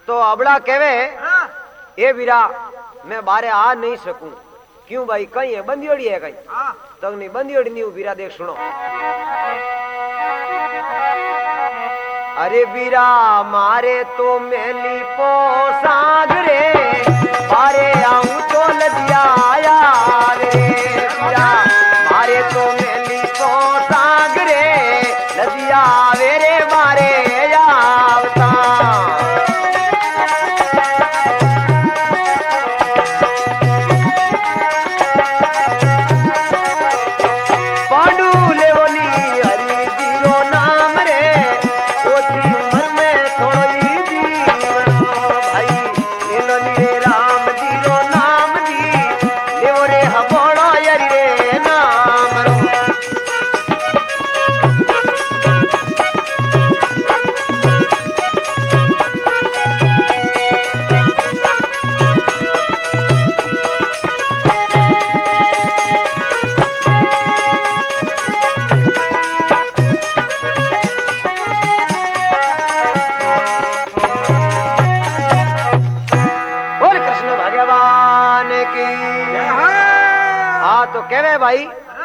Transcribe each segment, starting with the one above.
तो अबड़ा कहवे ए वीरा मैं बारे आ नहीं सकूं। क्यों भाई? कहीं है बंदियोड़ी है कहीं तो नहीं बंदियोड़ी नहीं वीरा देख सुनो। अरे वीरा मारे तो मेली पोसाग रे बारे आऊं तो लदिया यार रे वीरा मारे तो मेली पोसाग रे लदिया वेरे बारे आवता। भाई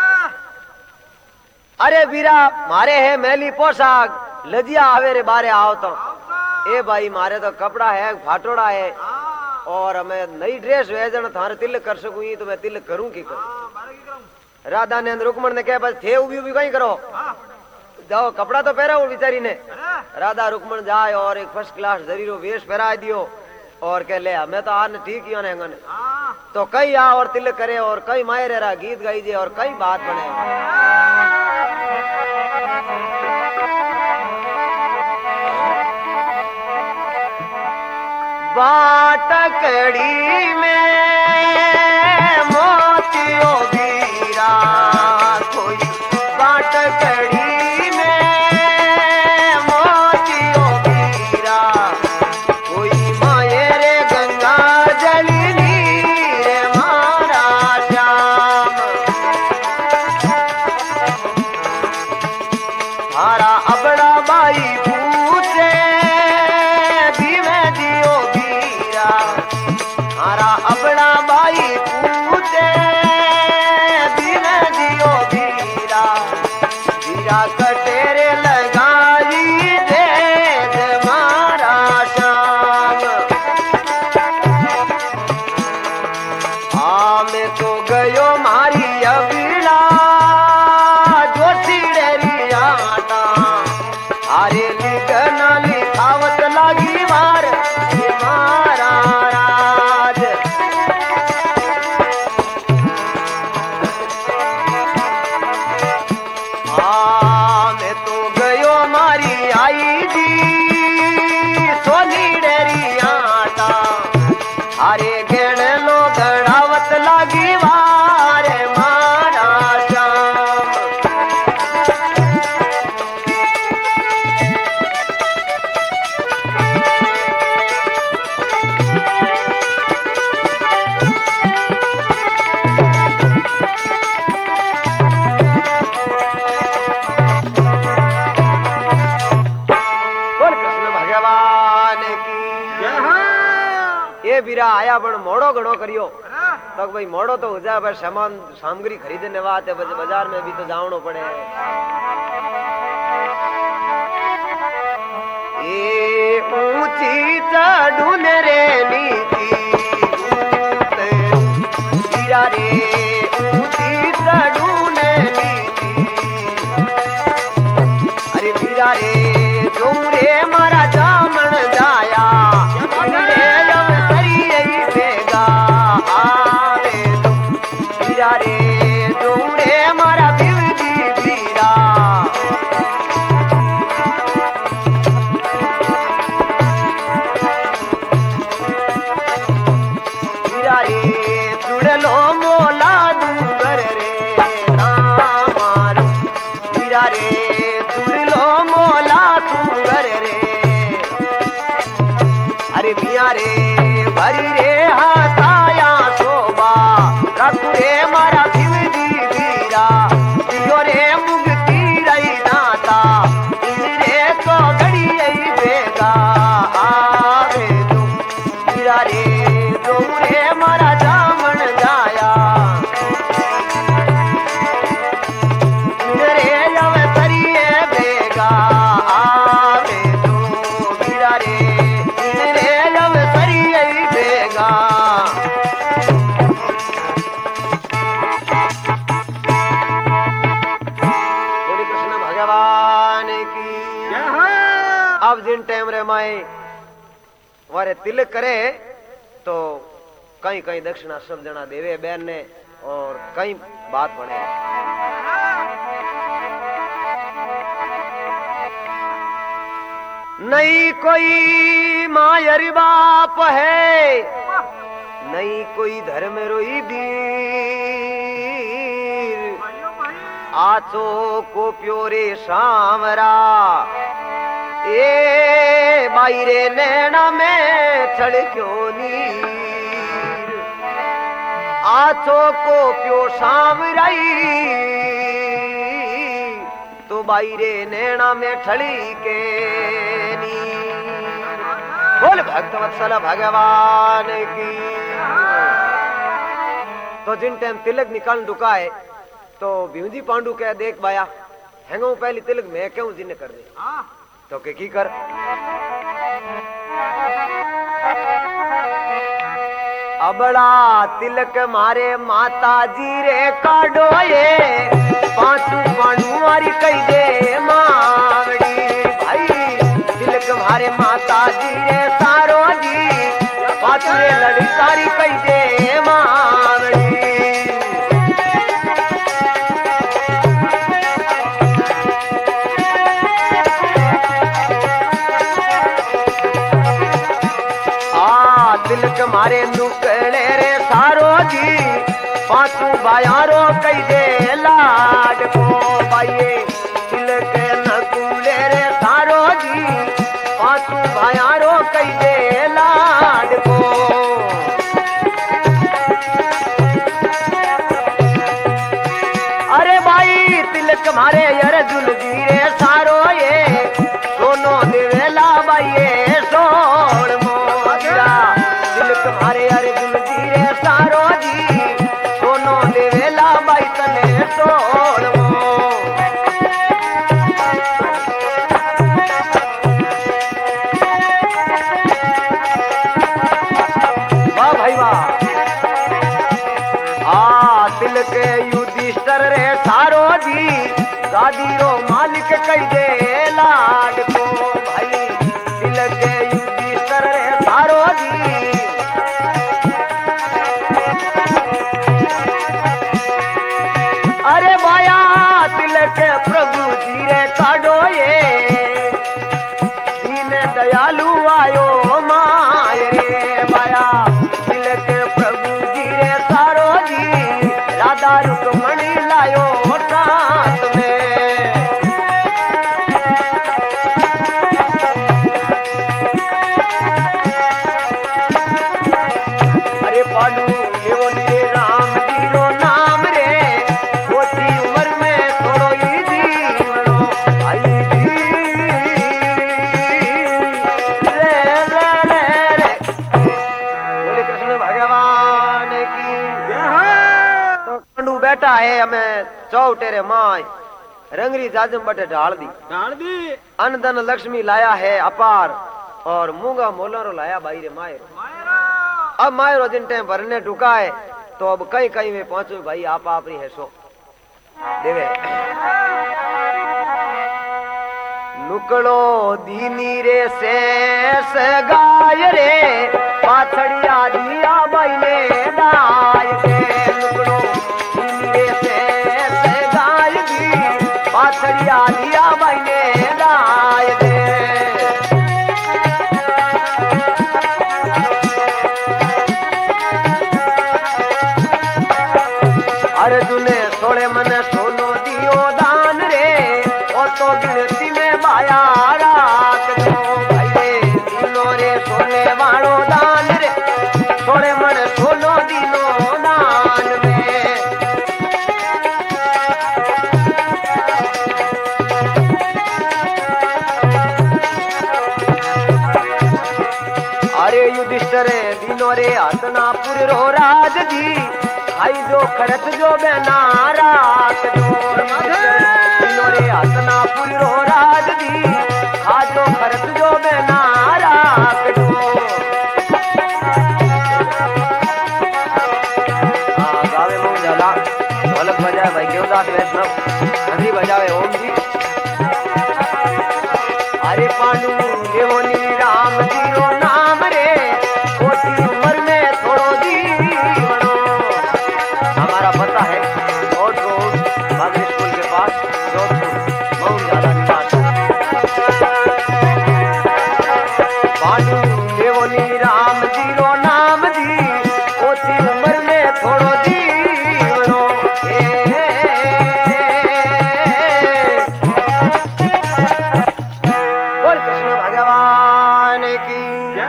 अरे वीरा मारे है मैली पोशाक लजिया आवे रे बारे आओ तो ए भाई मारे तो कपड़ा है फाटोड़ा है और हमें नई ड्रेस वेजन थारे तिलक कर सकूं तो मैं तिलक करूं की करूं। राधा ने रुकमण ने कहा बस थे उभी उभी कहीं करो जाओ कपड़ा तो पहरा वो बेचारी ने। राधा रुकमण जाए और एक फर्स्ट क्लास जरीरो वेश पहरा दियो और कह ले हमें तो आने ठीक ही होने तो कई आ और तिलक करे और कई मायरे रा गीत गाई जे और कई बात बने। बाटकड़ी में मोतियों वीरा कोई बाटकड़ी आया पण मोड़ो घणो करियो तो भाई मोड़ो तो हो जाए सामान सामग्री खरीदने वास्ते बाजार में भी तो जावनो पड़े। ए ऊंची चढ़ून रे नीति वीरा रे ऊंची चढ़ून नीति अरे वीरा रे तुम रे मारा जामन जाया रे तुमरे मारा बिवदी वीरा वीरा रे जुड़लो मोला दूंगर रे ना मारो वीरा रे जुड़लो मोला दूंगर रे अरे मिया रे भरी रे हाथाया शोभा रखू रे मारा बिवदी वीरा दियो रे मुक्ति रही नाता इन रे तो घड़ी बेगा आवे रे मारा जामन जाया रे जब तरिए बेगा आवे तो गिरा रे जब तरिए बेगा बोले कृष्ण भगवान की। अब जिन टाइम रे माए वारे तिलक करे तो कहीं कहीं दक्षिणा सब जना देवे बहन ने और कई बात बने। नहीं कोई मायर बाप है नहीं कोई धर्म रोई वीर आचो को प्योरे सामरा ए बाईरे नैना में छड़ क्यों नीर आचो को प्यो सामराई तो बाईरे नैना में छड़ी के नीर। बोल भक्तवत्सल भगवान की। तो जिन टाइम तिलक निकाल दुका है तो भीमजी पांडु कह देख बाया हैंगो पहली तिलक मैं क्यों जिन कर दे तो के की कर अबड़ा तिलक मारे माता जी रे काडो ये पांचू पांडु मारी कही दे मावड़ी भाई तिलक मारे माता जी रे सारो जी पांचू रे लड़कारी कही दे मावड़ी। तिलक मारे नुकड़े रे सारो जी पांचू बायारो कही दे लाड को बाइये तिलक नकुले रे सारो जी पांचू बायारो कही दे लाड को। अरे भाई तिलक मारे अर्जुन जी रे सारो ये दोनों देवेला बाइये सोड़ मोरा तुम्हारे अर्जुन जी रे सारो जी दोनों देवेला बाई तने सोड़ो। वाह भाई वाह। तिलक युधिष्ठिर रे सारो जी गादी रो मालिक कही दे लाड को भाई तिलक युधिष्ठिर रे सारो जी। अरे माया तिलक प्रभु जी रे काडो ये दीन दयालु आयो माय रे माया तिलक प्रभु जी रे सारो जी राधा रुक्मणी लायो साथ में। अरे पालू लेवो रे राम जी रो नाम रे बेटा है हमें चौटेरे माय रंगरी जाजम बटे ढाल दी अन्न धन लक्ष्मी लाया है अपार और मूंगा मोलरो लाया बाई रे मायर। अब मायरो जिन टाइम भरने ढुका है तो अब कहीं कहीं में पहुंचो भाई आप ही है सो देवे नुकड़ो दीनी रे शेष गाय रे पाछड़िया दिया बाई ने दाय के नुकड़ो दीनी रे शेष गाय दी पाछड़िया दिया बाई ने दाय दे। अर्जुन सोले मन सोनो दियो दान रे ओ तो गिनती में माया रात दो भाई तीनों रे अरे युधिष्ठिर दिनो रे हसनापुर रो राज जी आई जो खरत जो बेना रात जो दिनो रे हसनापुर रो राज जी आज जो खरत जो बेना रात जो गावे मुंह जाला ढोलक बजाए भाई देवदास वैष्णव नंदी बजावे ओम जी अरे पांडु देवोनी राम जी रो नाम रे छोटी उम्र में थोड़ो जीवनो हमारा पता है रोड बागरी स्कूल के पास जोधपुर मऊ जाला के पास पांडु देवोनी राम जी रो नाम जी छोटी उम्र में थोड़ो जीवनो बोल कृष्ण भगवान की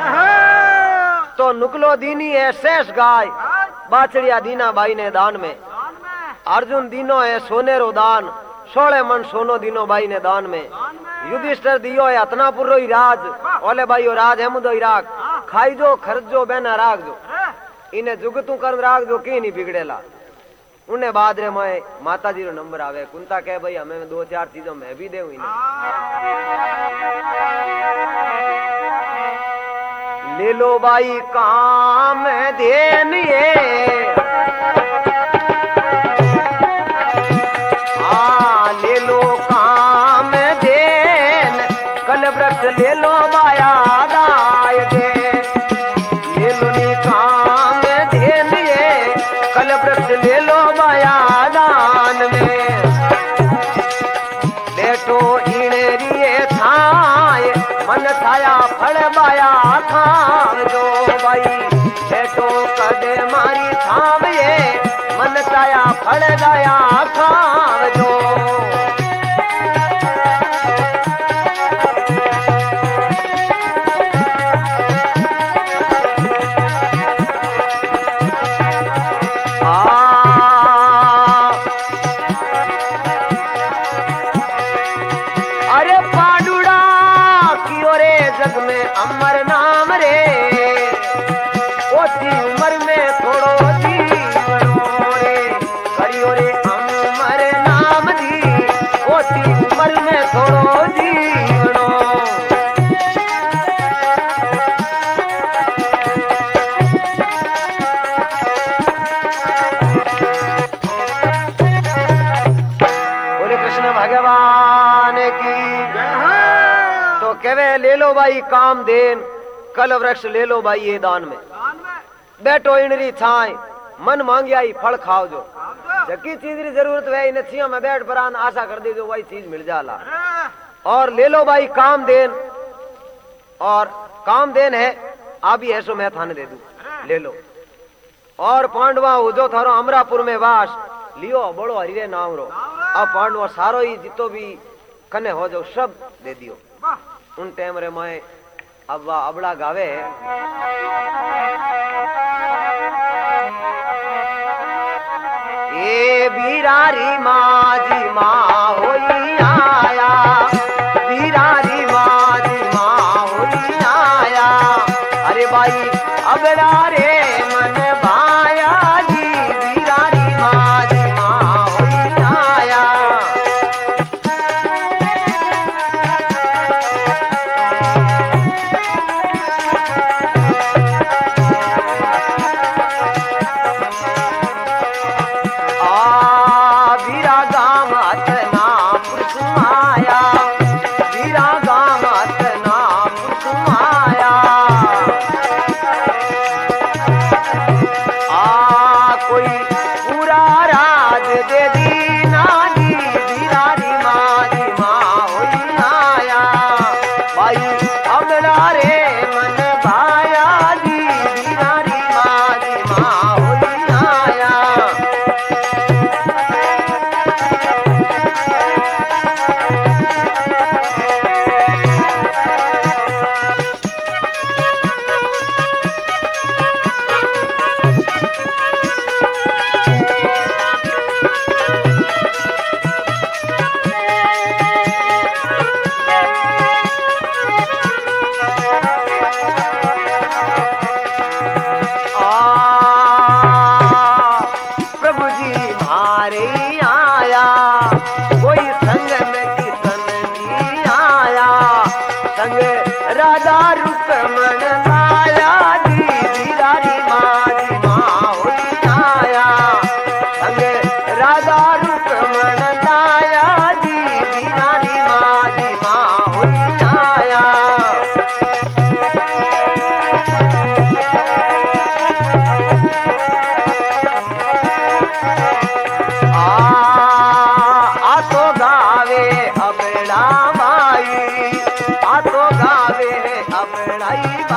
तो नुकलो दीनी है शेष गाय बाछड़िया दीना बाई ने दान में अर्जुन दीनो है सोने रो दान 16 मन सोनो दीनो बाई ने दान में युधिष्ठिर दियो है हतनापुर रो राज ओले भाई राज है मुदो राग खाई जो खर्च जो बेना राग जो इन्हें जुगतू कर राग जो की नहीं बिगड़ेला उन्हें बाद रे मैं माता जी रो नंबर आवे कुंता कहे भाई हमें 2-4 चीजों मैं भी देऊं इन्हें ले लो बाई काम देनिए हाँ ले लो काम देन कल वृक्ष ले लो माया दाय दे ले लो नी काम देनिए कल वृक्ष ले लो माया दान में बेटो इणेरिए थाए मन छाया फल बाया थाम जो भाई बेटो कदे मारी थाम ये मन छाया फल गया थाम जो अमर नाम रे ओती उम्र में थोड़ो जीवनो रे करियो रे अमर नाम दी ओती उम्र में थोड़ो जीवनो बोले कृष्ण भगवान की तो कहवे ले लो भाई काम देन कल वृक्ष ले लो भाई ये दान में बैठो इनरी छाए मन मांगिया ही फल खाओ जो जकी चीज की जरूरत है इन छिया में बैठ पर आशा कर दे जो वही चीज मिल जाला और ले लो भाई काम देन और काम देन है आप ही ऐसो मैं थाने दे दूं ले लो और पांडवा जो थारो अमरापुर में वास लियो बड़ो हरिरे नाम रो अब पांडवा सारो ही जितो भी कने हो जो सब दे दियो उन टाइम रे मैं अब अबड़ा गावे ए बीरारी माजी माँ होई आया बीरारी माजी माँ होई आया अरे भाई अबड़ा रे मन भाया जी बीरारी माजी माँ होई आया रुक्मण लाया दीदी रानी माँ होली आया संग राधा रुक्मण लाया दीदी रानी माँ होली आया आ तो गावे अपनाई